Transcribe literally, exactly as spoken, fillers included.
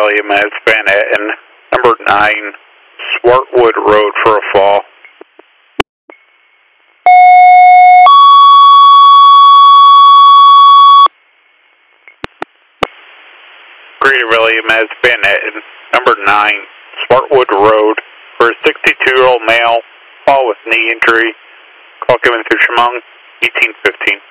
William as Van Etten, number nine, Swartwood Road for a fall. Greater William as Van Etten, number nine, Swartwood Road for a sixty-two-year-old male, fall with knee injury. Call given to Chemung, eighteen fifteen.